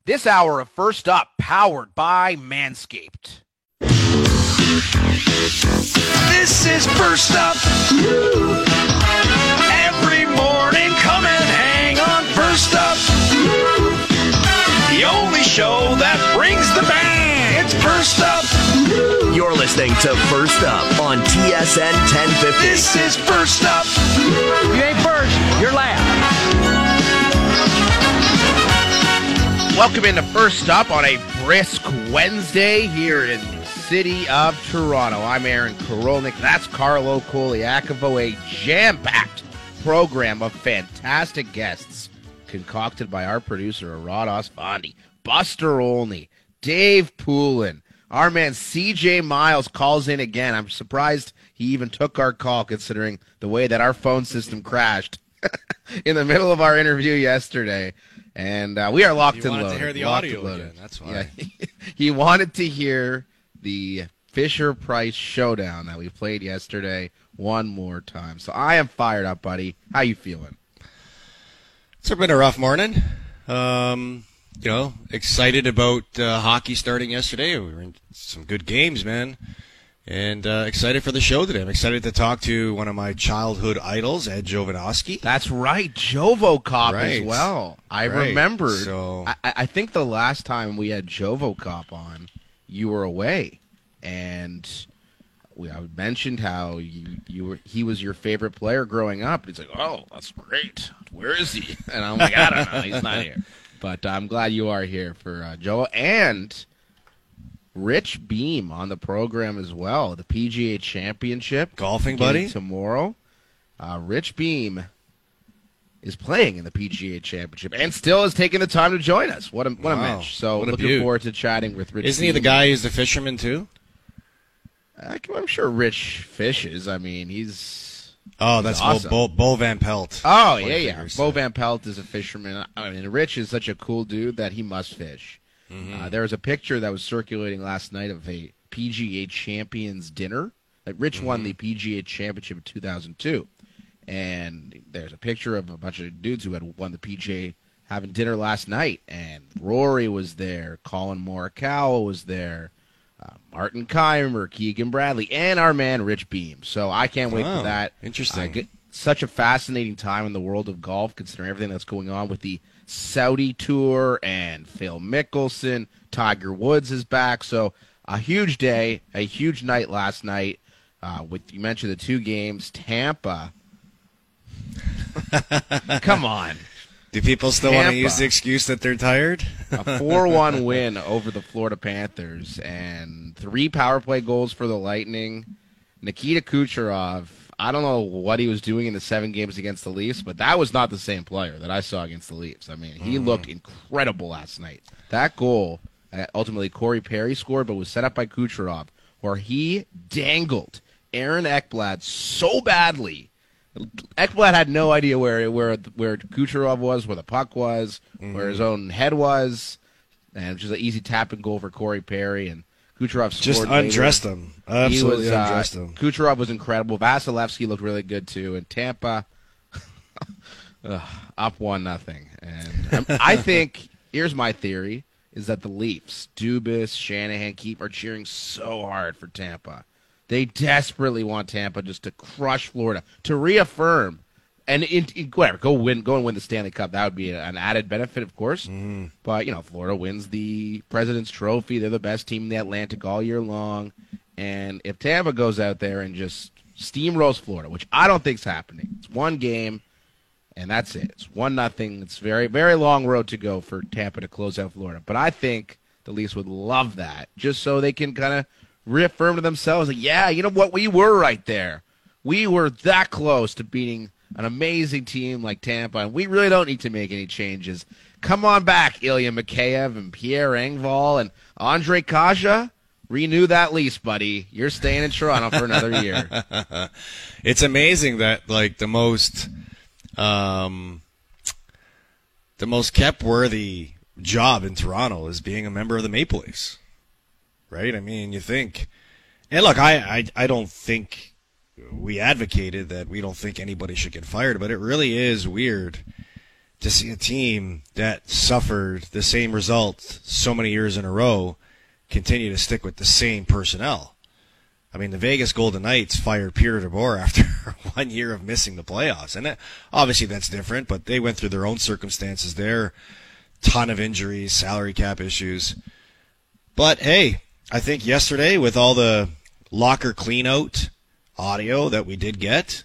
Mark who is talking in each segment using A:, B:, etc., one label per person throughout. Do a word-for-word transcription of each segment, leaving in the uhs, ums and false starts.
A: This hour of First Up, powered by Manscaped.
B: This is First Up. Every morning, come and hang on First Up. The only show that brings the bang. It's First Up.
C: You're listening to First Up on T S N ten fifty.
B: This is First Up.
A: If you ain't first, you're last. Welcome into First Up on a brisk Wednesday here in the city of Toronto. I'm Aaron Korolnik. That's Carlo Koliakovo. A jam-packed program of fantastic guests concocted by our producer, Arad Osfandi, Buster Olney, Dave Poulin. Our man C J Miles calls in again. I'm surprised he even took our call considering the way that our phone system crashed in the middle of our interview yesterday. And uh, we are locked
D: he
A: and loaded.
D: He wanted to hear the audio again, that's why.
A: Yeah, he wanted to hear the Fisher-Price showdown that we played yesterday one more time. So I am fired up, buddy. How you feeling?
D: It's been a rough morning. Um, you know, excited about uh, hockey starting yesterday. We were in some good games, man. And uh, excited for the show today. I'm excited to talk to one of my childhood idols, Ed Jovanovski.
A: That's right, JovoCop
D: right.
A: as well. I
D: right.
A: remembered.
D: So...
A: I, I think the last time we had JovoCop on, you were away, and we I mentioned how you you were he was your favorite player growing up. He's like, oh, that's great. Where is he? And I'm like, I don't know. He's not here. But I'm glad you are here for uh, Joe and Rich Beam on the program as well. The P G A Championship.
D: Golfing, buddy.
A: Tomorrow. Uh, Rich Beam is playing in the P G A Championship and still is taking the time to join us. What a, what
D: wow.
A: a match. So
D: what a
A: looking
D: beaut.
A: forward to chatting with Rich
D: Isn't
A: Beam.
D: he the guy who's the fisherman, too?
A: I, I'm sure Rich fishes. I mean, he's...
D: Oh,
A: he's
D: that's
A: awesome.
D: Bo, Bo, Bo Van Pelt.
A: Oh, yeah, yeah. Bo Van Pelt is a fisherman. I mean, Rich is such a cool dude that he must fish. Mm-hmm. Uh, there was a picture that was circulating last night of a P G A Champions dinner. Like Rich mm-hmm. won the P G A Championship in two thousand two. And there's a picture of a bunch of dudes who had won the P G A having dinner last night. And Rory was there. Colin Morikawa was there. Uh, Martin Keimer, Keegan Bradley, and our man Rich Beam. So I can't wait
D: wow.
A: for that.
D: Interesting.
A: Uh, get, such a fascinating time in the world of golf, considering everything that's going on with the Saudi Tour and Phil Mickelson. Tiger Woods is back. So a huge day, a huge night last night. Uh, with you mentioned the two games. Tampa. Come on.
D: Do people still
A: Tampa.
D: want to use the excuse that they're tired?
A: A four one win over the Florida Panthers and three power play goals for the Lightning. Nikita Kucherov, I don't know what he was doing in the seven games against the Leafs, but that was not the same player that I saw against the Leafs. I mean, he mm-hmm. looked incredible last night. That goal, uh, ultimately Corey Perry scored, but was set up by Kucherov, where he dangled Aaron Ekblad so badly. Ekblad had no idea where where where Kucherov was, where the puck was, mm-hmm. where his own head was, and it was just an easy tap and goal for Corey Perry, and Kucherov scored
D: just undressed
A: later.
D: him. Absolutely
A: was,
D: undressed
A: uh,
D: him.
A: Kucherov was incredible. Vasilevsky looked really good too, and Tampa ugh, up one nothing. And I think here's my theory: is that the Leafs, Dubas, Shanahan, keep are cheering so hard for Tampa. They desperately want Tampa just to crush Florida, to reaffirm, and in, in, whatever, go win, go and win the Stanley Cup. That would be an added benefit, of course. Mm. But you know, Florida wins the President's Trophy. They're the best team in the Atlantic all year long. And if Tampa goes out there and just steamrolls Florida, which I don't think's happening, it's one game, and that's it. It's one nothing. It's very, very long road to go for Tampa to close out Florida. But I think the Leafs would love that, just so they can kind of reaffirm to themselves, like, yeah, you know what, we were right there. We were that close to beating an amazing team like Tampa, and we really don't need to make any changes. Come on back, Ilya Mikheyev and Pierre Engvall and Andre Kasha. Renew that lease, buddy. You're staying in Toronto for another year.
D: It's amazing that, like, the most, um, the most kept-worthy job in Toronto is being a member of the Maple Leafs. Right? I mean, you think, and look, I, I, I don't think we advocated that we don't think anybody should get fired, but it really is weird to see a team that suffered the same result so many years in a row continue to stick with the same personnel. I mean, the Vegas Golden Knights fired Peter DeBoer after one year of missing the playoffs. And it, obviously that's different, but they went through their own circumstances there. Ton of injuries, salary cap issues. But, hey, I think yesterday with all the locker clean-out audio that we did get,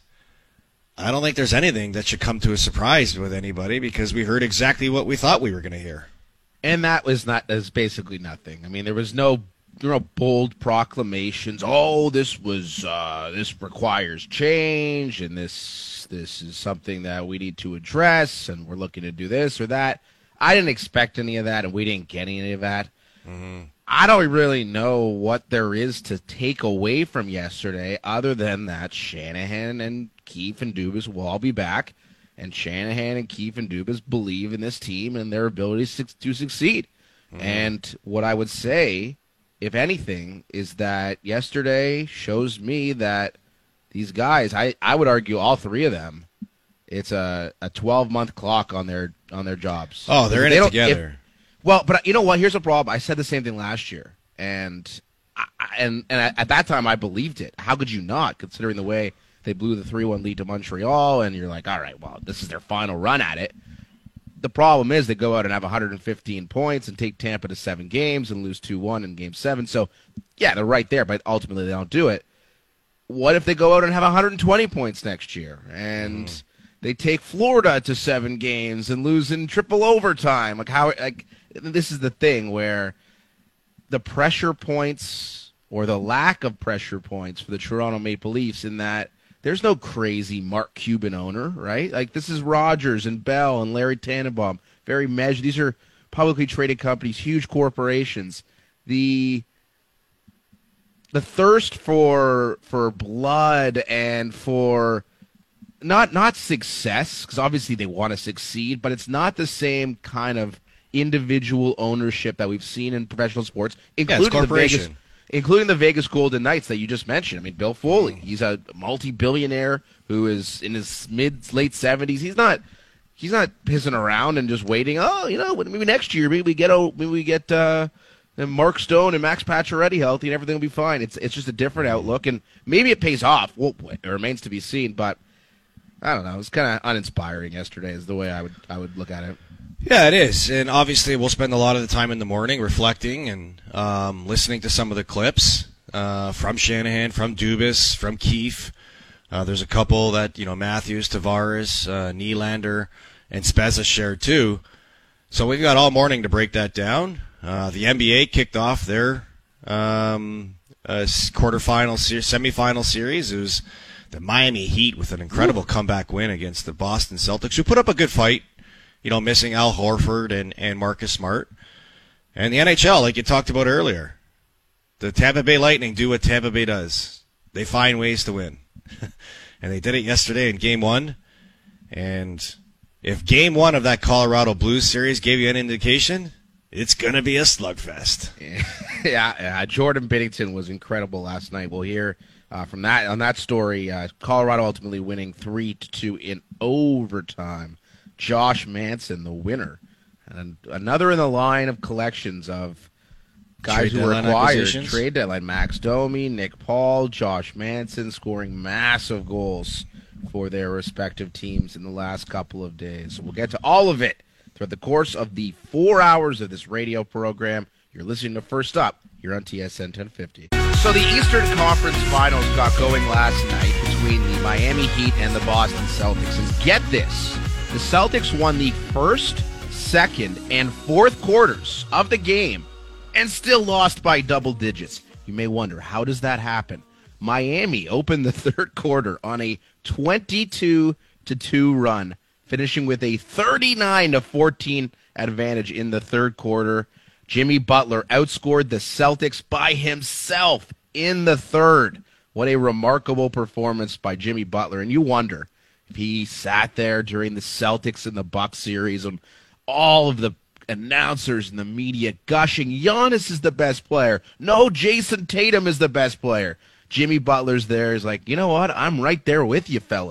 D: I don't think there's anything that should come to a surprise with anybody because we heard exactly what we thought we were going to hear.
A: And that was not is basically nothing. I mean, there was no you know bold proclamations. Oh, this was uh, this requires change, and this this is something that we need to address, and we're looking to do this or that. I didn't expect any of that, and we didn't get any of that. Mm-hmm. I don't really know what there is to take away from yesterday, other than that Shanahan and Keefe and Dubas will all be back. And Shanahan and Keefe and Dubas believe in this team and their ability to succeed. Mm-hmm. And what I would say, if anything, is that yesterday shows me that these guys, I, I would argue all three of them, it's a, a twelve-month clock on their on their jobs.
D: Oh, they're in
A: they
D: it together.
A: If, well, but you know what? Here's the problem. I said the same thing last year. And, I, and, and at that time, I believed it. How could you not, considering the way they blew the three one lead to Montreal, and you're like, all right, well, this is their final run at it. The problem is they go out and have one hundred fifteen points and take Tampa to seven games and lose two one in game seven. So, yeah, they're right there, but ultimately they don't do it. What if they go out and have one hundred twenty points next year and mm. they take Florida to seven games and lose in triple overtime? Like how? Like this is the thing where the pressure points or the lack of pressure points for the Toronto Maple Leafs in that there's no crazy Mark Cuban owner, right? Like, this is Rogers and Bell and Larry Tannenbaum. Very measured. These are publicly traded companies, huge corporations. The the thirst for for blood and for not not success, because obviously they want to succeed, but it's not the same kind of individual ownership that we've seen in professional sports, including
D: yeah,
A: the Vegas including the Vegas Golden Knights that you just mentioned. I mean, Bill Foley, he's a multi-billionaire who is in his mid, late seventies. He's not he's not pissing around and just waiting, oh, you know, maybe next year, maybe we get maybe we get uh, Mark Stone and Max Pacioretty healthy and everything will be fine. It's it's just a different outlook, and maybe it pays off. Well, it remains to be seen, but I don't know. It was kind of uninspiring yesterday is the way I would I would look at it.
D: Yeah, it is, and obviously we'll spend a lot of the time in the morning reflecting and um, listening to some of the clips uh, from Shanahan, from Dubas, from Keefe. Uh, there's a couple that, you know, Matthews, Tavares, uh, Nylander, and Spezza shared too. So we've got all morning to break that down. Uh, the N B A kicked off their um, uh, quarterfinal, se- semifinal series. It was the Miami Heat with an incredible Ooh. comeback win against the Boston Celtics, who put up a good fight. You know, missing Al Horford and, and Marcus Smart. And the N H L, like you talked about earlier, the Tampa Bay Lightning do what Tampa Bay does. They find ways to win. And they did it yesterday in Game one. And if Game one of that Colorado Blues series gave you an indication, it's going to be a slugfest.
A: yeah, yeah, Jordan Binnington was incredible last night. We'll hear uh, from that on that story. Uh, Colorado ultimately winning three to two in overtime. Josh Manson, the winner. And another in the line of collections of guys
D: trade
A: who were acquired. Trade deadline. Max Domi, Nick Paul, Josh Manson scoring massive goals for their respective teams in the last couple of days. So we'll get to all of it throughout the course of the four hours of this radio program. You're listening to First Up here on T S N ten fifty. So the Eastern Conference Finals got going last night between the Miami Heat and the Boston Celtics. And get this. The Celtics won the first, second, and fourth quarters of the game and still lost by double digits. You may wonder, how does that happen? Miami opened the third quarter on a twenty-two to two run, finishing with a thirty-nine to fourteen advantage in the third quarter. Jimmy Butler outscored the Celtics by himself in the third. What a remarkable performance by Jimmy Butler. And you wonder, he sat there during the Celtics and the Bucks series and all of the announcers and the media gushing, Giannis is the best player. No, Jason Tatum is the best player. Jimmy Butler's there. He's like, you know what? I'm right there with you fellas.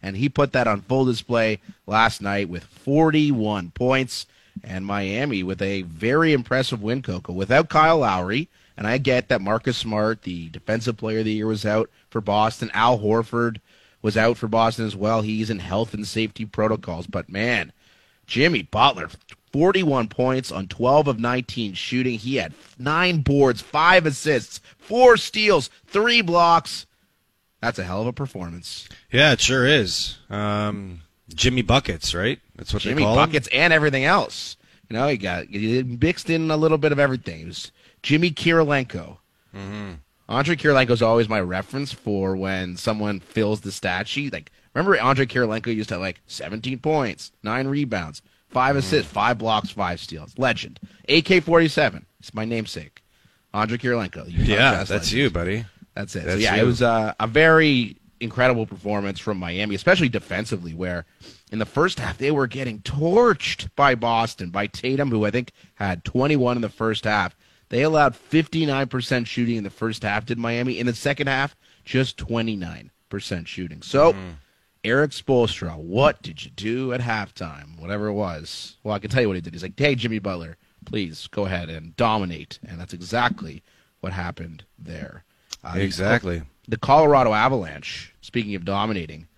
A: and he put that on full display last night with forty-one points. And Miami with a very impressive win, Coco, without Kyle Lowry. And I get that Marcus Smart, the defensive player of the year, was out for Boston. Al Horford was out for Boston as well. He's in health and safety protocols. But, man, Jimmy Butler, forty-one points on twelve of nineteen shooting. He had nine boards, five assists, four steals, three blocks. That's a hell of a performance.
D: Yeah, it sure is. Um, Jimmy Buckets, right? That's what
A: Jimmy
D: they call
A: Buckets and everything else. You know, he got he mixed in a little bit of everything. It was Jimmy Kirilenko.
D: Mm-hmm.
A: Andre Kirilenko is always my reference for when someone fills the stat sheet. Like, remember Andre Kirilenko used to have like seventeen points, nine rebounds, five assists, five blocks, five steals. Legend. A K forty-seven. It's my namesake. Andre Kirilenko.
D: Yeah, that's legend. You, buddy.
A: That's it.
D: That's
A: so, yeah,
D: you.
A: it was uh, a very incredible performance from Miami, especially defensively, where in the first half they were getting torched by Boston, by Tatum, who I think had twenty-one in the first half. They allowed fifty-nine percent shooting in the first half, did Miami. In the second half, just twenty-nine percent shooting. So, mm. Eric Spoelstra, what did you do at halftime? Whatever it was. Well, I can tell you what he did. He's like, hey, Jimmy Butler, please go ahead and dominate. And that's exactly what happened there. Uh,
D: exactly.
A: The Colorado Avalanche, speaking of dominating,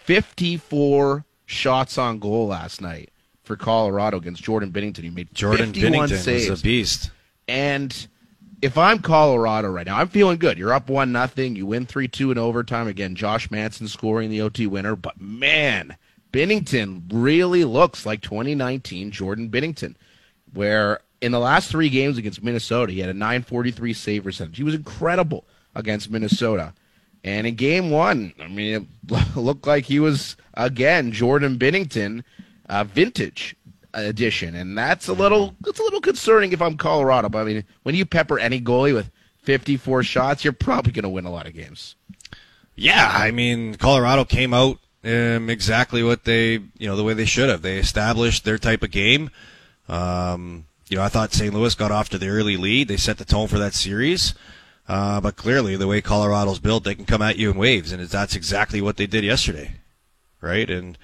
A: fifty-four shots on goal last night for Colorado against Jordan Binnington. He made
D: Jordan
A: fifty-one
D: Binnington
A: saves.
D: was a beast.
A: And if I'm Colorado right now, I'm feeling good. You're up one nothing. You win three two in overtime. Again, Josh Manson scoring the O T winner. But, man, Binnington really looks like twenty nineteen Jordan Binnington, where in the last three games against Minnesota, he had a nine forty-three save percentage. He was incredible against Minnesota. And in game one, I mean, it looked like he was, again, Jordan Binnington, uh, vintage edition. And that's a little that's a little concerning if I'm Colorado. But, I mean, when you pepper any goalie with fifty-four shots, you're probably going to win a lot of games.
D: Yeah, I mean, Colorado came out um, exactly what they, you know, the way they should have. They established their type of game. Um, you know, I thought Saint Louis got off to the early lead. They set the tone for that series. Uh, but clearly, the way Colorado's built, they can come at you in waves, and that's exactly what they did yesterday, right? And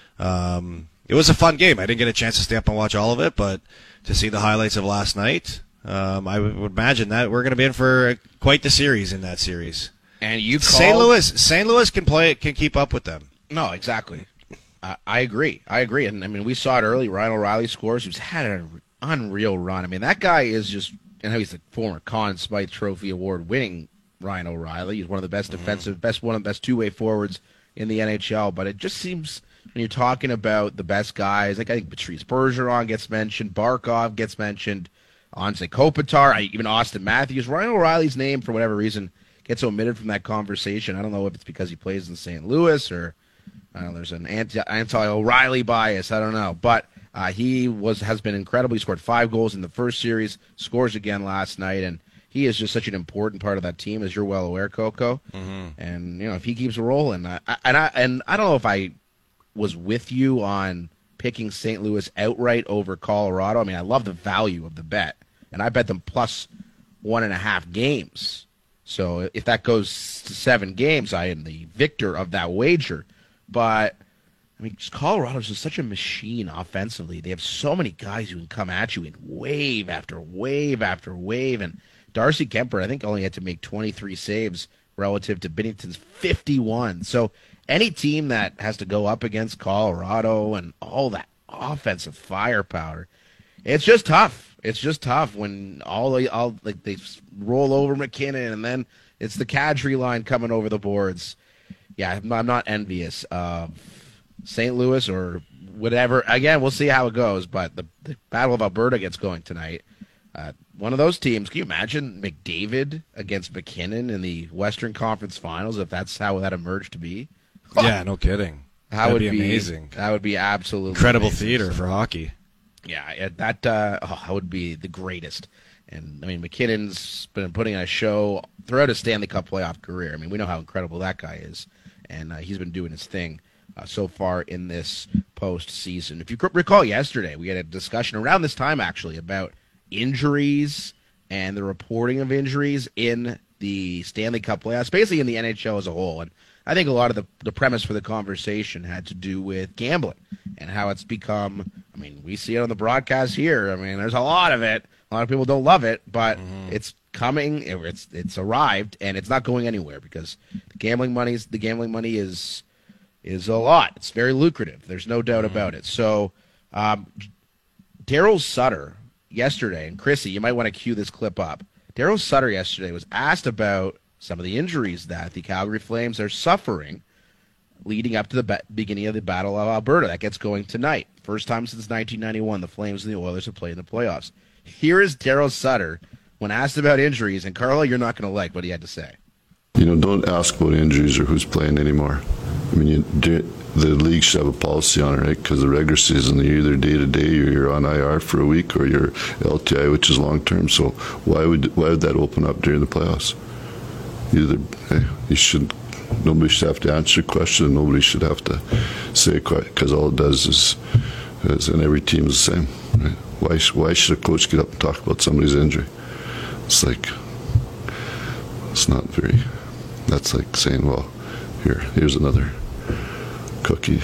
D: um, it was a fun game. I didn't get a chance to stay up and watch all of it, but to see the highlights of last night, um, I would imagine that we're going to be in for quite the series in that series.
A: And you called...
D: Saint Louis, Saint Louis can play, can keep up with them.
A: No, exactly. I, I agree. I agree. And I mean, we saw it early. Ryan O'Reilly scores. He's had an unreal run. I mean, that guy is just. And how he's the former Conn Smythe Trophy Award winning Ryan O'Reilly. He's one of the best defensive, mm-hmm. best one of the best two way forwards in the N H L. But it just seems when you're talking about the best guys, like I think Patrice Bergeron gets mentioned, Barkov gets mentioned, Anze Kopitar, even Austin Matthews. Ryan O'Reilly's name, for whatever reason, gets omitted from that conversation. I don't know if it's because he plays in Saint Louis or I don't know, there's an anti anti-O'Reilly bias. I don't know, but. Uh, he was has been incredible. He scored five goals in the first series, scores again last night, and he is just such an important part of that team, as you're well aware, Coco.
D: Mm-hmm.
A: And you know, if he keeps rolling, I, I, and I and I don't know if I was with you on picking Saint Louis outright over Colorado. I mean, I love the value of the bet, and I bet them plus one and a half games. So if that goes to seven games, I am the victor of that wager. But I mean, Colorado's just such a machine offensively. They have so many guys who can come at you in wave after wave after wave. And Darcy Kemper, I think, only had to make twenty-three saves relative to Binnington's fifty-one. So any team that has to go up against Colorado and all that offensive firepower, it's just tough. It's just tough when all they all like they roll over McKinnon and then it's the Kadri line coming over the boards. Yeah, I'm not, I'm not envious of Saint Louis or whatever. Again, we'll see how it goes, but the, the Battle of Alberta gets going tonight. Uh, one of those teams, can you imagine McDavid against McKinnon in the Western Conference Finals if that's how that emerged to be?
D: Yeah, no kidding.
A: That
D: That'd
A: would
D: be
A: be
D: amazing.
A: That would be absolutely
D: incredible
A: amazing.
D: theater for hockey.
A: Yeah, that uh, oh, that would be the greatest. And, I mean, McKinnon's been putting on a show throughout his Stanley Cup playoff career. I mean, we know how incredible that guy is, and uh, he's been doing his thing. Uh, so far in this postseason. If you recall yesterday, we had a discussion around this time, actually, about injuries and the reporting of injuries in the Stanley Cup playoffs, basically in the N H L as a whole. And I think a lot of the, the premise for the conversation had to do with gambling and how it's become, I mean, we see it on the broadcast here. I mean, there's a lot of it. A lot of people don't love it, but mm-hmm. it's coming, it's it's arrived, and it's not going anywhere because the gambling money's the gambling money is is a lot. It's very lucrative. There's no doubt mm-hmm. about it. So, um, Daryl Sutter yesterday, and Chrissy, you might want to cue this clip up. Daryl Sutter yesterday was asked about some of the injuries that the Calgary Flames are suffering leading up to the be- beginning of the Battle of Alberta. That gets going tonight. First time since nineteen ninety-one the Flames and the Oilers have played in the playoffs. Here is Daryl Sutter when asked about injuries, and Carlo, you're not going to like what he had to say.
E: You know, don't ask about injuries or who's playing anymore. I mean, you, the league should have a policy on it, right? Because the regular season, you're either day-to-day or you're on I R for a week or you're L T I, which is long-term. So why would why would that open up during the playoffs? Either hey, you should, nobody should have to answer a question, and nobody should have to say a question, because all it does is, is, and every team is the same, right? Why, why should a coach get up and talk about somebody's injury? It's like, it's not very, that's like saying, well, here, here's another cookie.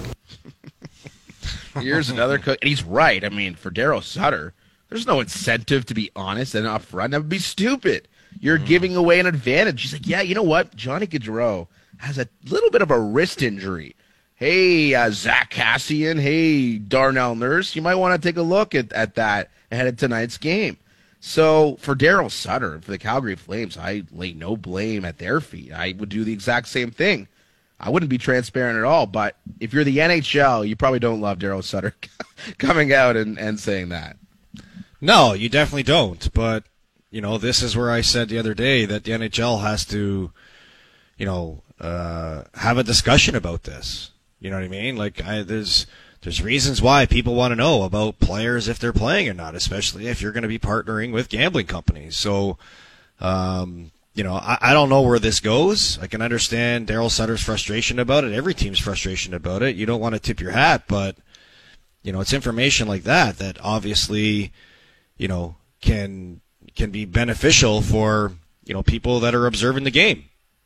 A: Here's another cookie. And he's right. I mean, for Daryl Sutter, there's no incentive to be honest and upfront. That would be stupid. You're mm. giving away an advantage. He's like, yeah, you know what? Johnny Gaudreau has a little bit of a wrist injury. Hey, uh, Zach Cassian. Hey, Darnell Nurse. You might want to take a look at, at that ahead of tonight's game. So for Daryl Sutter, for the Calgary Flames, I lay no blame at their feet. I would do the exact same thing. I wouldn't be transparent at all, but if you're the N H L, you probably don't love Daryl Sutter coming out and, and saying that.
D: No, you definitely don't. But, you know, this is where I said the other day that the N H L has to, you know, uh, have a discussion about this. You know what I mean? Like, I, there's there's reasons why people want to know about players if they're playing or not, especially if you're going to be partnering with gambling companies. So, um, you know, I, I don't know where this goes. I can understand Daryl Sutter's frustration about it. Every team's frustration about it. You don't want to tip your hat, but, you know, it's information like that that obviously, you know, can can be beneficial for, you know, people that are observing the game.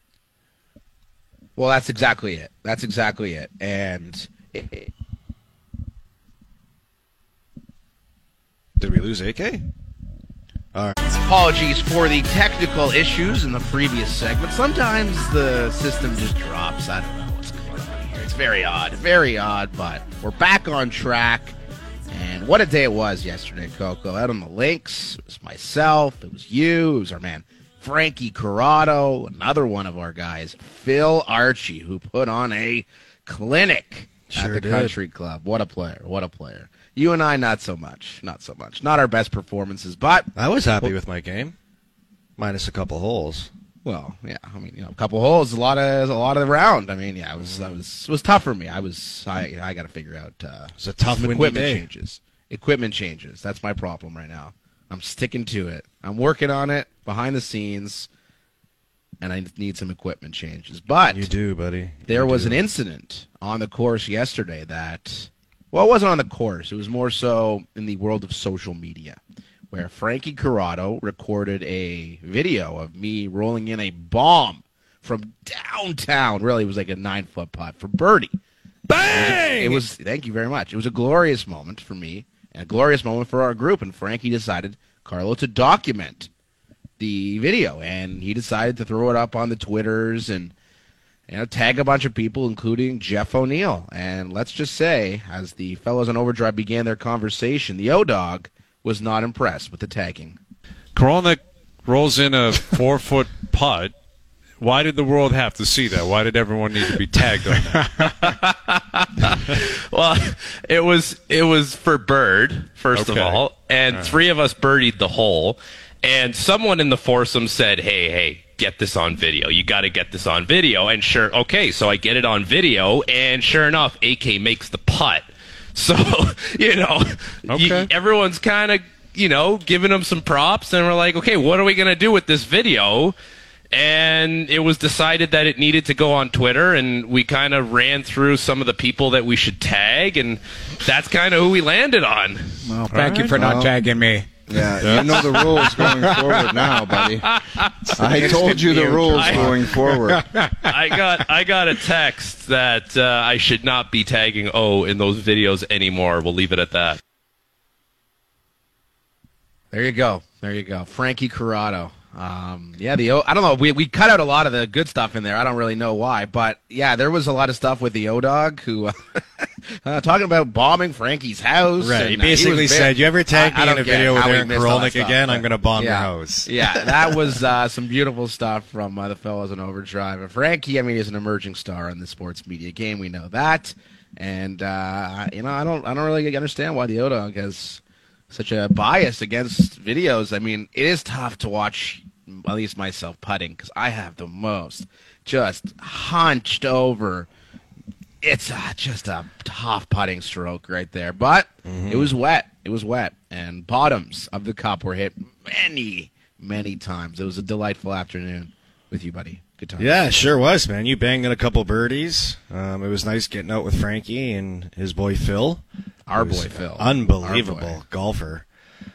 A: Well, that's exactly it. That's exactly it. And it, it,
D: did we lose A K? All right.
A: Apologies for the technical issues in the previous segment. Sometimes the system just drops. I don't know what's going on here. It's very odd. Very odd, but we're back on track. And what a day it was yesterday, Coco. Out on the links, it was myself, it was you, it was our man Frankie Corrado, another one of our guys, Phil Archie, who put on a clinic
D: sure
A: at the
D: did.
A: Country Club. What a player, what a player. You and I, not so much, not so much. Not our best performances, but...
D: I was happy well, with my game, minus a couple holes.
A: Well, yeah, I mean, you know, a couple holes, a lot of a lot of the round. I mean, yeah, it was, it was, it was tough for me. I was, I, I got to figure out uh,
D: it's a tough
A: equipment
D: day.
A: changes. Equipment changes. That's my problem right now. I'm sticking to it. I'm working on it behind the scenes, and I need some equipment changes. But
D: you do, buddy. You
A: there was
D: do.
A: an incident on the course yesterday that, well, it wasn't on the course. It was more so in the world of social media, where Frankie Corrado recorded a video of me rolling in a bomb from downtown. Really, it was like a nine-foot putt for birdie.
B: Bang!
A: It was, it was, thank you very much. It was a glorious moment for me and a glorious moment for our group, and Frankie decided, Carlo, to document the video, and he decided to throw it up on the Twitters and, you know, tag a bunch of people, including Jeff O'Neill. And let's just say, as the fellows on Overdrive began their conversation, the O-Dog was not impressed with the tagging.
F: Korolnik rolls in a four-foot putt. Why did the world have to see that? Why did everyone need to be tagged on that?
G: Well, it was it was for bird, first
F: Okay.
G: of all, and
F: All right.
G: three of us birdied the hole, and someone in the foursome said, hey, hey, get this on video. You got to get this on video. And sure, okay, so I get it on video, and sure enough, A K makes the putt. So, you know,
F: Okay.
G: you, everyone's kind of, you know, giving him some props, and we're like, okay, what are we going to do with this video? And it was decided that it needed to go on Twitter, and we kind of ran through some of the people that we should tag, and that's kind of who we landed on.
H: Well, thank you
F: right.
H: for not
A: Well,
H: tagging me. Yeah, you know the rules going forward now, buddy. I told you the rules
G: I-
H: going forward.
G: I got I got a text that uh, I should not be tagging O in those videos anymore. We'll leave it at that.
A: There you go. There you go. Frankie Corrado. Um, yeah, the O, I don't know. We we cut out a lot of the good stuff in there. I don't really know why, but yeah, there was a lot of stuff with the O-Dog who uh, uh, talking about bombing Frankie's house.
D: Right.
A: And,
D: He
A: uh,
D: basically
A: was
D: said, "You ever tag
A: I- I
D: me in
A: don't
D: a
A: get
D: video with
A: how we
D: Aaron
A: missed all that
D: Korolnik
A: stuff,
D: again?
A: but-
D: I'm going to bomb
A: yeah.
D: your house."
A: Yeah, that was uh, some beautiful stuff from uh, the fellows in Overdrive. And Frankie, I mean, is an emerging star in the sports media game. We know that, and uh, you know, I don't, I don't really understand why the O-Dog has such a bias against videos. I mean, it is tough to watch, at least myself, putting, because I have the most just hunched over. It's uh, just a tough putting stroke right there. But
D: Mm-hmm.
A: it was wet. It was wet. And bottoms of the cup were hit many, many times. It was a delightful afternoon with you, buddy. Good time.
D: Yeah, it sure was, man. You banged in a couple birdies. Um, it was nice getting out with Frankie and his boy Phil.
A: Our
D: He was
A: boy Phil.
D: Unbelievable
A: Our boy.
D: golfer.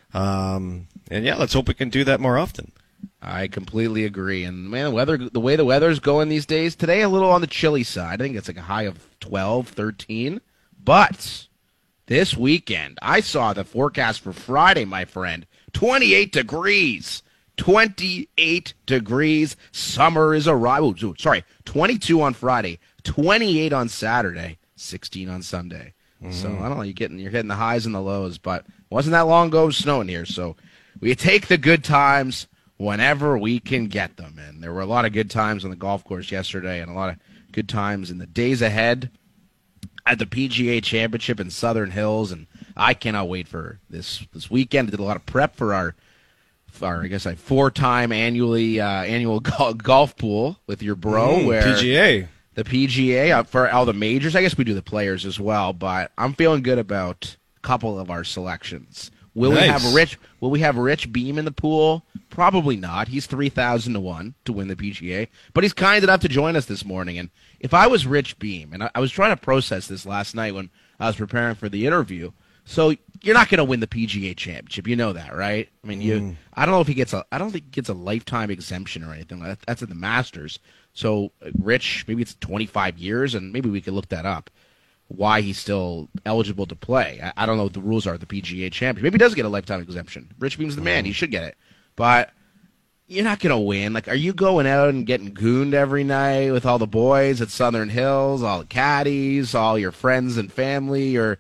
D: Um, and yeah, let's hope we can do that more often.
A: I completely agree. And man, the weather, the way the weather's going these days, today a little on the chilly side. I think it's like a high of twelve, thirteen. But this weekend, I saw the forecast for Friday, my friend. twenty-eight degrees. twenty-eight degrees. Summer is arrival. Oh, sorry, twenty-two on Friday, twenty-eight on Saturday, sixteen on Sunday. So I don't know. You're getting you're hitting the highs and the lows, but it wasn't that long ago it was snowing here. So we take the good times whenever we can get them. And there were a lot of good times on the golf course yesterday, and a lot of good times in the days ahead at the P G A Championship in Southern Hills. And I cannot wait for this this weekend. I did a lot of prep for our, for our I guess, like four-time annually uh, annual go- golf pool with your bro.
D: Mm,
A: where
D: P G A.
A: The P G A uh, for all the majors. I guess we do the players as well, but I'm feeling good about a couple of our selections. Will we
D: Nice.
A: have Rich? Will we have Rich Beam in the pool? Probably not. He's three thousand to one to win the P G A, but he's kind enough to join us this morning. And if I was Rich Beam, and I, I was trying to process this last night when I was preparing for the interview, so you're not going to win the P G A Championship. You know that, right? I mean, you. I don't know if he gets a. I don't think he gets a lifetime exemption or anything like that. That's at the Masters. So, uh, Rich, maybe it's twenty-five years, and maybe we could look that up, why he's still eligible to play. I, I don't know what the rules are at the P G A Championship. Maybe he does get a lifetime exemption. Rich Beam's the man. He should get it. But you're not going to win. Like, are you going out and getting gooned every night with all the boys at Southern Hills, all the caddies, all your friends and family? Or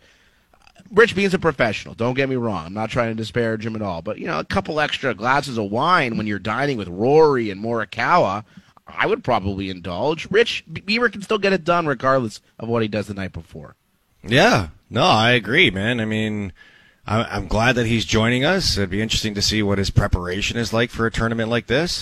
A: Rich Beam's a professional. Don't get me wrong. I'm not trying to disparage him at all. But, you know, a couple extra glasses of wine when you're dining with Rory and Morikawa, I would probably indulge. Rich Beamer can still get it done regardless of what he does the night before.
D: Yeah, no, I agree, man. I mean, I, I'm glad that he's joining us. It'd be interesting to see what his preparation is like for a tournament like this.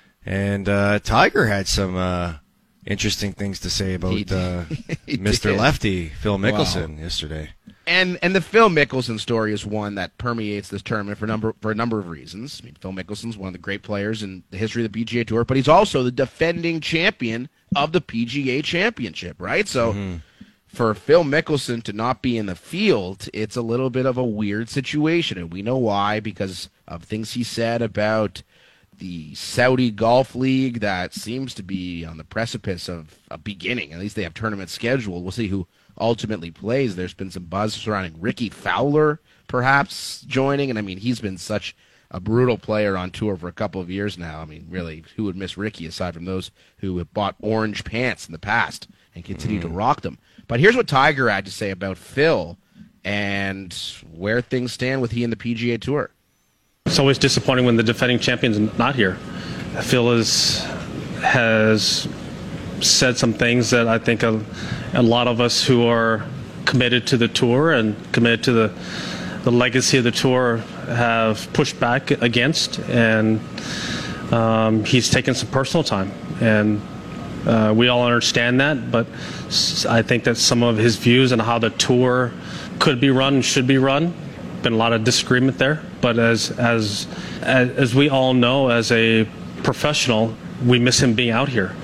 D: And uh, Tiger had some uh, interesting things to say about
A: He did.
D: uh,
A: He
D: Mister
A: did.
D: Lefty, Phil Mickelson, yesterday.
A: And and the Phil Mickelson story is one that permeates this tournament for number for a number of reasons. I mean, Phil Mickelson's one of the great players in the history of the P G A Tour, but he's also the defending champion of the P G A Championship, right? So for Phil Mickelson to not be in the field, it's a little bit of a weird situation, and we know why, because of things he said about the Saudi Golf League that seems to be on the precipice of a beginning. At least they have tournaments scheduled. We'll see who ultimately plays. There's been some buzz surrounding Ricky Fowler perhaps joining, and I mean, he's been such a brutal player on tour for a couple of years now. I mean, really, who would miss Ricky aside from those who have bought orange pants in the past and continue to rock them? But here's what Tiger had to say about Phil and where things stand with he and the P G A Tour.
I: It's always disappointing when the defending champion's not here. Phil is, has said some things that I think a, a lot of us who are committed to the tour and committed to the the legacy of the tour have pushed back against, and um, he's taken some personal time, and uh, we all understand that. But I think that some of his views on how the tour could be run and should be run, been a lot of disagreement there. But as as as, as we all know, as a professional, we miss him being out here.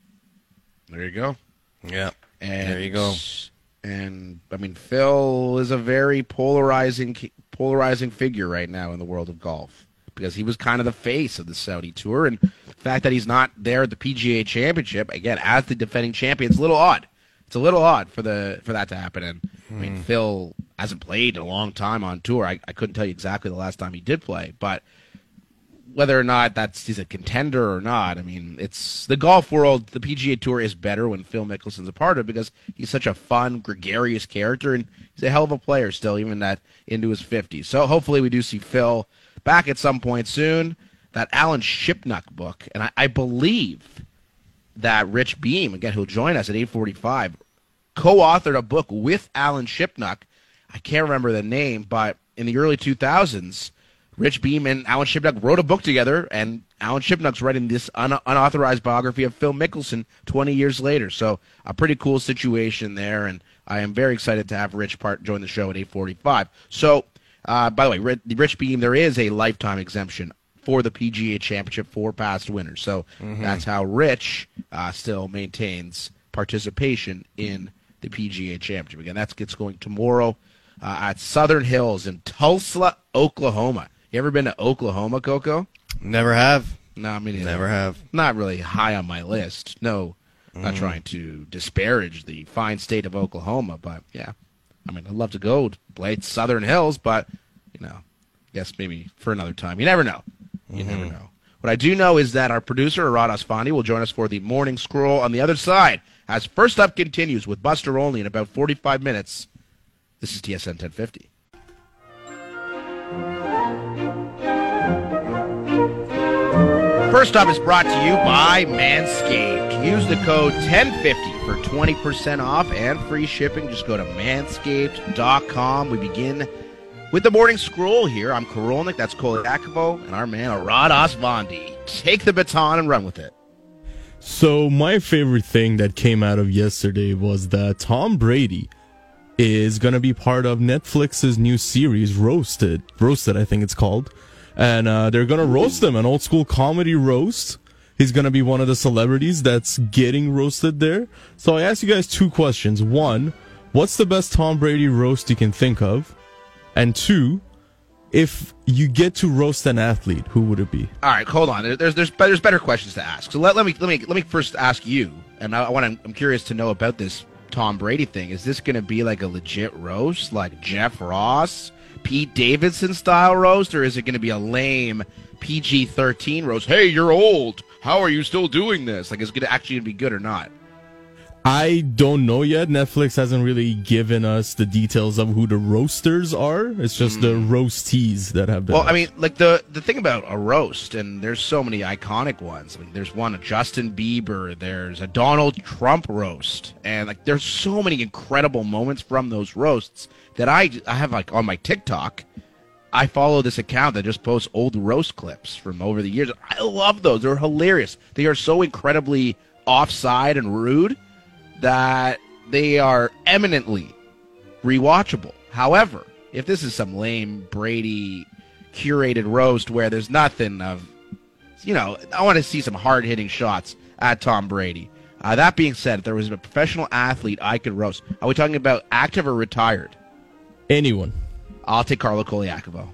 A: There you go.
D: Yeah,
A: And,
D: there you go.
A: And I mean, Phil is a very polarizing polarizing figure right now in the world of golf because he was kind of the face of the Saudi Tour, and the fact that he's not there at the P G A Championship again as the defending champion, it's a little odd. It's a little odd for the for that to happen. And I mean, Phil hasn't played in a long time on tour. I, I couldn't tell you exactly the last time he did play, but whether or not that's he's a contender or not, I mean, it's the golf world. The P G A Tour is better when Phil Mickelson's a part of it because he's such a fun, gregarious character, and he's a hell of a player still, even that into his fifties. So hopefully we do see Phil back at some point soon. That Alan Shipnuck book, and I, I believe that Rich Beam, again, who'll join us at eight forty-five, co-authored a book with Alan Shipnuck. I can't remember the name, but in the early two thousands, Rich Beam and Alan Shipnuck wrote a book together, and Alan Shipnuck's writing this un- unauthorized biography of Phil Mickelson twenty years later. So a pretty cool situation there, and I am very excited to have Rich part join the show at eight forty-five. So, uh, by the way, Rich, Rich Beam, there is a lifetime exemption for the P G A Championship for past winners. So mm-hmm. that's how Rich uh, still maintains participation in the P G A Championship. Again, that gets going tomorrow uh, at Southern Hills in Tulsa, Oklahoma. You ever been to Oklahoma, Coco?
D: Never have.
A: No, me neither.
D: Never have.
A: Not really high on my list. No, mm. not trying to disparage the fine state of Oklahoma, but yeah. I mean, I'd love to go play Southern Hills, but, you know, I guess maybe for another time. You never know. You mm-hmm. never know. What I do know is that our producer, Arad Asfandi, will join us for the morning scroll on the other side as First Up continues with Buster Olney in about forty-five minutes. This is T S N ten fifty. First Up is brought to you by Manscaped. Use the code ten fifty for twenty percent off and free shipping. Just go to manscaped dot com. We begin with the morning scroll here. I'm Korolnik, that's Cole Yakovo, and our man Arad Asfandi. Take the baton and run with it.
J: So my favorite thing that came out of yesterday was that Tom Brady is going to be part of Netflix's new series, Roasted. Roasted, I think it's called. And uh, they're going to roast him, an old school comedy roast. He's going to be one of the celebrities that's getting roasted there. So I asked you guys two questions. One, what's the best Tom Brady roast you can think of? And two, if you get to roast an athlete, who would it be?
A: All right, hold on. There's there's there's better questions to ask. So let, let me let me let me first ask you, and I, I want I'm curious to know about this Tom Brady thing. Is this going to be like a legit roast, like Jeff Ross, Pete Davidson style roast, or is it going to be a lame P G thirteen roast? Hey, you're old. How are you still doing this? Like, is it going to actually be good or not?
J: I don't know yet. Netflix hasn't really given us the details of who the roasters are. It's just mm. the roastees that have been.
A: Well, I mean, like the the thing about a roast, and there's so many iconic ones. I mean, there's one of Justin Bieber. There's a Donald Trump roast, and like there's so many incredible moments from those roasts that I I have like on my TikTok. I follow this account that just posts old roast clips from over the years. I love those. They're hilarious. They are so incredibly offside and rude that they are eminently rewatchable. However, if this is some lame Brady curated roast where there's nothing of, you know, I want to see some hard-hitting shots at Tom Brady. Uh, that being said, if there was a professional athlete I could roast, are we talking about active or retired?
J: Anyone.
A: I'll take Carlo Koliakovo.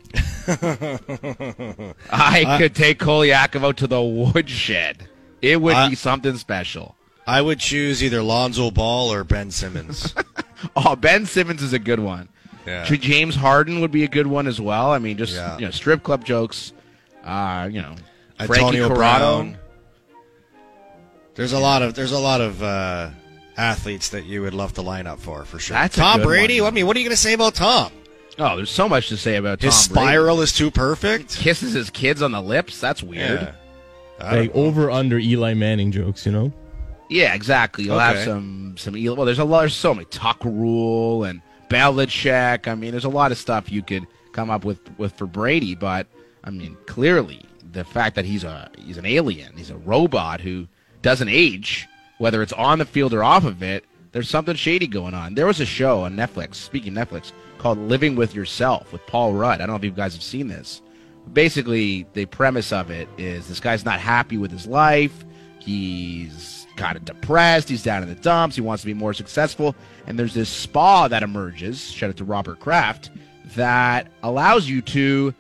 A: I could take Koliakovo to the woodshed. It would I, be something special.
D: I would choose either Lonzo Ball or Ben Simmons.
A: Oh, Ben Simmons is a good one.
D: Yeah.
A: James Harden would be a good one as well. I mean, just
D: yeah.
A: you know, strip club jokes. Uh, you know,
D: Antonio
A: Frankie
D: Brown. There's a lot of there's a lot of uh, athletes that you would love to line up for for sure.
A: That's
D: Tom
A: a good
D: Brady.
A: one.
D: I mean, what are you going to say about Tom?
A: Oh, there's so much to say about Tom
D: His
A: Brady.
D: spiral is too perfect.
A: He kisses his kids on the lips. That's weird.
D: Yeah.
J: Like over under Eli Manning jokes, you know?
A: Yeah, exactly. You'll
D: okay.
A: have some some. Well, there's a lot. There's so many. Tuck Rule and Belichick. I mean, there's a lot of stuff you could come up with, with for Brady. But I mean, clearly the fact that he's a he's an alien, he's a robot who doesn't age, whether it's on the field or off of it. There's something shady going on. There was a show on Netflix. Speaking of Netflix, called Living with Yourself with Paul Rudd. I don't know if you guys have seen this. Basically, the premise of it is this guy's not happy with his life. He's kind of depressed. He's down in the dumps. He wants to be more successful. And there's this spa that emerges. Shout out to Robert Kraft that allows you to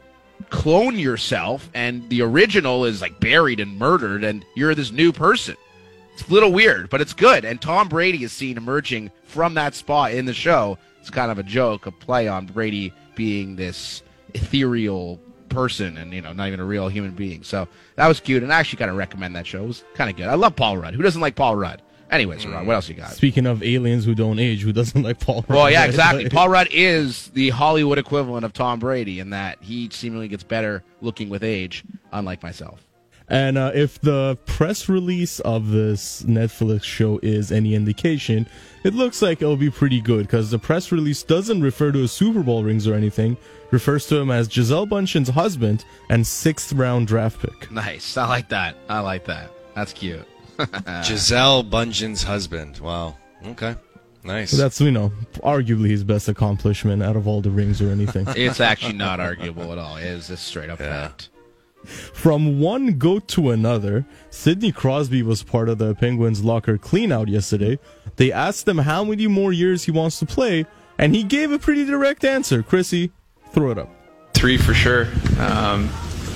A: clone yourself, and the original is like buried and murdered, and you're this new person. It's a little weird, but it's good. And Tom Brady is seen emerging from that spot in the show. It's kind of a joke, a play on Brady being this ethereal person and, you know, not even a real human being. So that was cute, and I actually kind of recommend that show. It was kind of good. I love Paul Rudd. Who doesn't like Paul Rudd? Anyways, mm. Rod, what else you got?
J: Speaking of aliens who don't age, who doesn't like Paul Rudd?
A: Well, yeah, exactly. Paul Rudd is the Hollywood equivalent of Tom Brady in that he seemingly gets better looking with age, unlike myself.
J: And uh, if the press release of this Netflix show is any indication, it looks like it'll be pretty good, because the press release doesn't refer to his Super Bowl rings or anything, refers to him as Gisele Bündchen's husband and sixth round draft pick.
A: Nice. I like that. I like that. That's cute.
D: Gisele Bündchen's husband. Wow. Okay. Nice.
J: So that's, you know, arguably his best accomplishment out of all the rings or anything.
A: It's actually not arguable at all. It is a straight up
D: Yeah.
A: fact.
J: From one goat to another, Sidney Crosby was part of the Penguins' locker cleanout yesterday. They asked him how many more years he wants to play, and he gave a pretty direct answer. Chrissy, throw it up.
K: Three for sure. Um,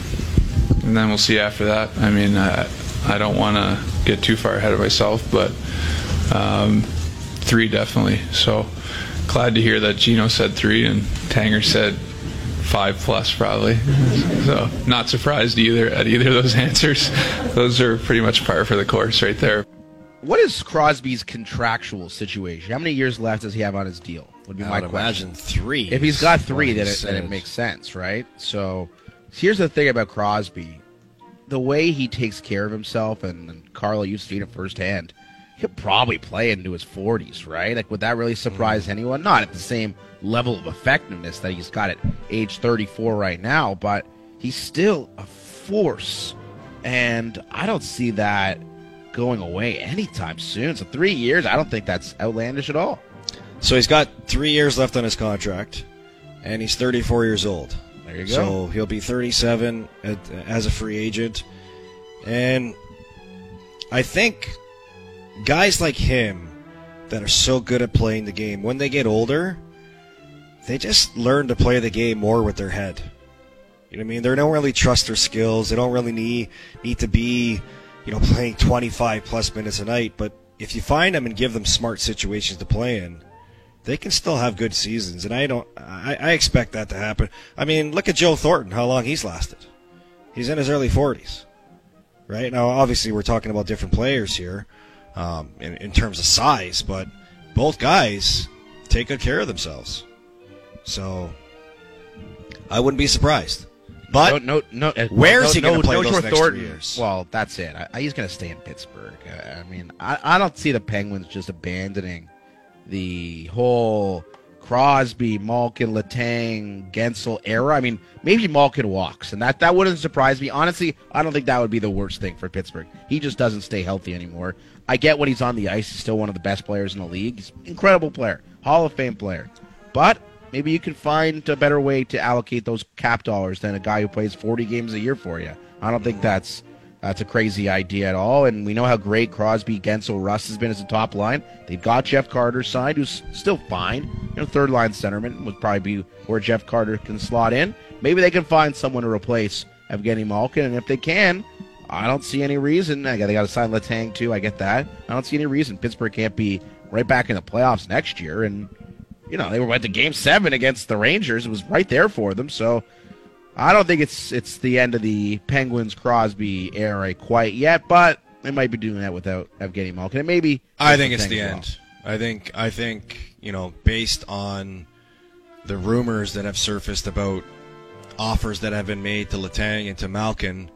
K: and then we'll see after that. I mean, I, I don't want to get too far ahead of myself, but um, three definitely. So glad to hear that Gino said three and Tanger said five plus probably. So not surprised either at either of those answers. Those are pretty much par for the course right there.
A: What is Crosby's contractual situation? How many years left does he have on his deal? Would be
D: I
A: my
D: would
A: question.
D: imagine three.
A: If he's got
D: is
A: three,
D: what
A: then
D: he
A: it, then it
D: said.
A: makes sense, right? So here's the thing about Crosby. The way he takes care of himself, and, and Carlo, you've seen it firsthand, he'll probably play into his forties, right? Like, would that really surprise
D: Mm.
A: anyone? Not at the same level of effectiveness that he's got at age thirty-four right now, but he's still a force, and I don't see that going away anytime soon. So three years, I don't think that's outlandish at all.
D: So he's got three years left on his contract, and he's thirty-four years old.
A: There you go.
D: So he'll be thirty-seven at, as a free agent. And I think guys like him that are so good at playing the game, when they get older, they just learn to play the game more with their head. You know what I mean? They don't really trust their skills. They don't really need need to be, you know, playing twenty-five plus minutes a night. But if you find them and give them smart situations to play in, they can still have good seasons. And I don't, I, I expect that to happen. I mean, look at Joe Thornton, how long he's lasted. He's in his early forties, right? Now, obviously, we're talking about different players here um, in, in terms of size, but both guys take good care of themselves. So I wouldn't be surprised. But
A: no, no, no,
D: where's
A: no,
D: he going to
A: no,
D: play
A: no
D: those
A: Joe
D: next
A: Thornton.
D: three years?
A: Well, that's it. I, I, he's going to stay in Pittsburgh. I, I mean, I, I don't see the Penguins just abandoning the whole Crosby, Malkin, Letang, Gensel era. I mean, maybe Malkin walks, and that, that wouldn't surprise me. Honestly, I don't think that would be the worst thing for Pittsburgh. He just doesn't stay healthy anymore. I get when he's on the ice, he's still one of the best players in the league. He's an incredible player, Hall of Fame player. But maybe you can find a better way to allocate those cap dollars than a guy who plays forty games a year for you. I don't think that's that's a crazy idea at all. And we know how great Crosby, Gensel, Russ has been as a top line. They've got Jeff Carter signed, who's still fine. You know, third line centerman would probably be where Jeff Carter can slot in. Maybe they can find someone to replace Evgeny Malkin, and if they can, I don't see any reason. I got they got to sign Letang too. I get that. I don't see any reason Pittsburgh can't be right back in the playoffs next year. And you know, they were at the game seven against the Rangers. It was right there for them. So I don't think it's it's the end of the Penguins Crosby era quite yet, but they might be doing that without Evgeny Malkin. It may be.
D: I think it's
A: thing
D: the
A: as well.
D: end. I think I think, you know, based on the rumors that have surfaced about offers that have been made to Letang and to Malkin,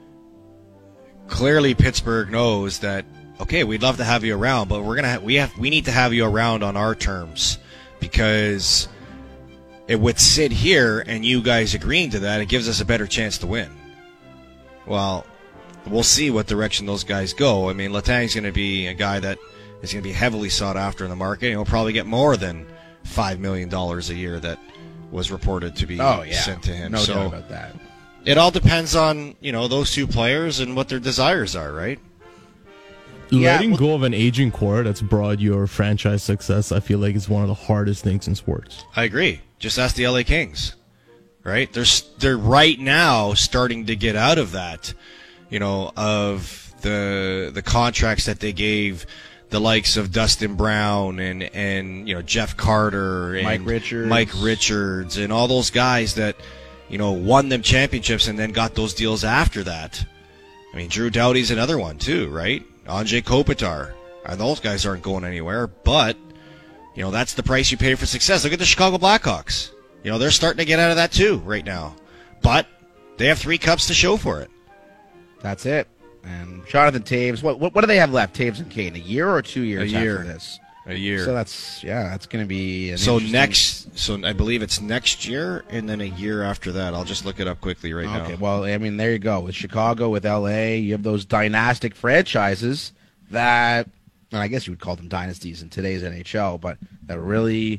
D: clearly Pittsburgh knows that, okay, we'd love to have you around, but we're gonna ha- we have we need to have you around on our terms, because it would sit here and you guys agreeing to that, it gives us a better chance to win. Well, we'll see what direction those guys go. I mean, Letang's going to be a guy that is going to be heavily sought after in the market. He'll probably get more than five million dollars a year that was reported to be
A: Oh, yeah.
D: sent to him.
A: No
D: so
A: doubt about that.
D: it all depends on, you know, those two players and what their desires are, right?
A: Yeah,
J: letting
A: well-
J: go of an aging core that's brought your franchise success, I feel like is one of the hardest things in sports.
D: I agree. Just ask the L A Kings, right? They're they're right now starting to get out of that, you know, of the the contracts that they gave the likes of Dustin Brown and and you know Jeff Carter and
A: Mike Richards.
D: Mike Richards and all those guys that you know won them championships and then got those deals after that. I mean, Drew Doughty's another one too, right? Anze Kopitar, and those guys aren't going anywhere, but. You know, that's the price you pay for success. Look at the Chicago Blackhawks. You know, they're starting to get out of that too right now. But they have three cups to show for it.
A: That's it. And Jonathan Taves, what what, what do they have left, Taves and Kane? A year or two years
D: A year.
A: after this?
D: A year.
A: So that's, yeah, that's going to be an
D: So
A: interesting-
D: next, so I believe it's next year and then a year after that. I'll just look it up quickly right now.
A: Okay, well, I mean, there you go. With Chicago, with L A, you have those dynastic franchises that, and I guess you would call them dynasties in today's N H L, but that really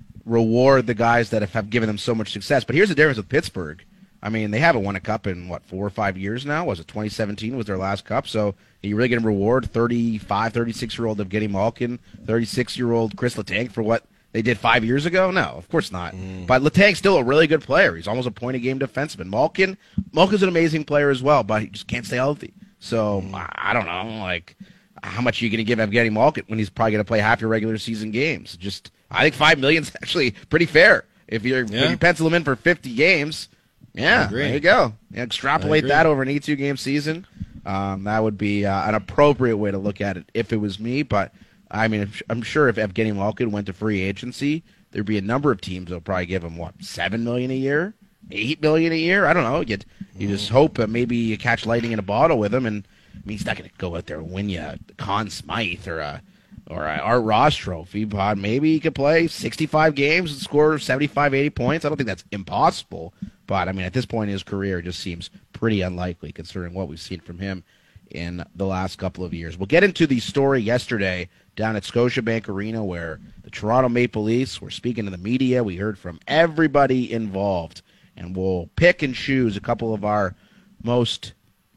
A: reward the guys that have, have given them so much success. But here's the difference with Pittsburgh. I mean, they haven't won a cup in, what, four or five years now? Was it twenty seventeen was their last cup? So are you really going to reward thirty-five, thirty-six-year-old Evgeny Malkin, thirty-six-year-old Chris Letang for what they did five years ago? No, of course not.
D: Mm.
A: But Letang's still a really good player. He's almost a point-a-game defenseman. Malkin, Malkin's an amazing player as well, but he just can't stay healthy. So
D: Mm.
A: I I don't know, like, how much are you going to give Evgeny Malkin when he's probably going to play half your regular season games? Just, I think five million is actually pretty fair. If you're
D: Yeah.
A: if you pencil him in for fifty games, yeah,
D: agree.
A: there you go. Yeah, extrapolate
D: agree.
A: that over an eighty-two game season. Um, that would be uh, an appropriate way to look at it if it was me. But I mean, if, I'm sure if Evgeny Malkin went to free agency, there'd be a number of teams that'll probably give him what seven million a year, eight million a year. I don't know. You you just hope that maybe you catch lightning in a bottle with him, and I mean, he's not going to go out there and win you a Conn Smythe or a or a Art Ross trophy, but maybe he could play sixty-five games and score seventy-five, eighty points. I don't think that's impossible, but I mean, at this point in his career, it just seems pretty unlikely considering what we've seen from him in the last couple of years. We'll get into the story yesterday down at Scotiabank Arena where the Toronto Maple Leafs were speaking to the media. We heard from everybody involved, and we'll pick and choose a couple of our most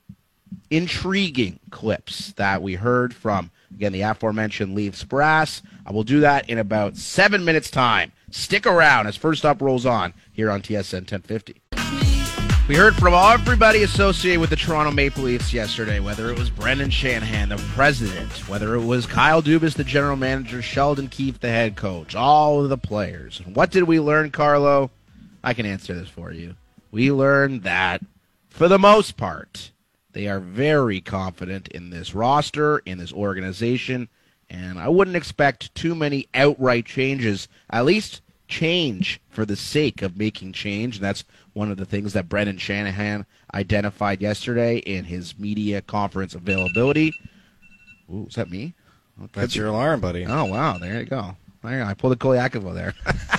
A: intriguing clips that we heard from, again, the aforementioned Leafs brass. I will do that in about seven minutes' time. Stick around as First Up rolls on here on T S N ten fifty. We heard from everybody associated with the Toronto Maple Leafs yesterday, whether it was Brendan Shanahan, the president, whether it was Kyle Dubas, the general manager, Sheldon Keefe, the head coach, all of the players. What did we learn, Carlo? I can answer this for you. We learned that, for the most part, they are very confident in this roster, in this organization, and I wouldn't expect too many outright changes, at least change for the sake of making change. And that's one of the things that Brendan Shanahan identified yesterday in his media conference availability. Ooh, is that me?
D: That's your alarm, buddy.
A: Oh, wow. There you go. There, I pulled a Kolyakovo there.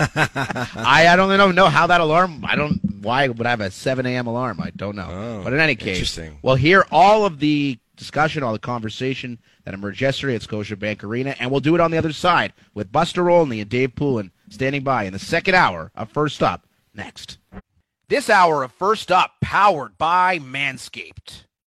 A: I, I don't even know how that alarm, I don't, why would I have a seven a.m. alarm? I don't know.
D: Oh,
A: but in any case,
D: interesting.
A: we'll hear all of the discussion, all the conversation that emerged yesterday at Scotiabank Arena, and we'll do it on the other side with Buster Olney and Dave Poulin standing by in the second hour of First Up next. This hour of First Up powered by Manscaped.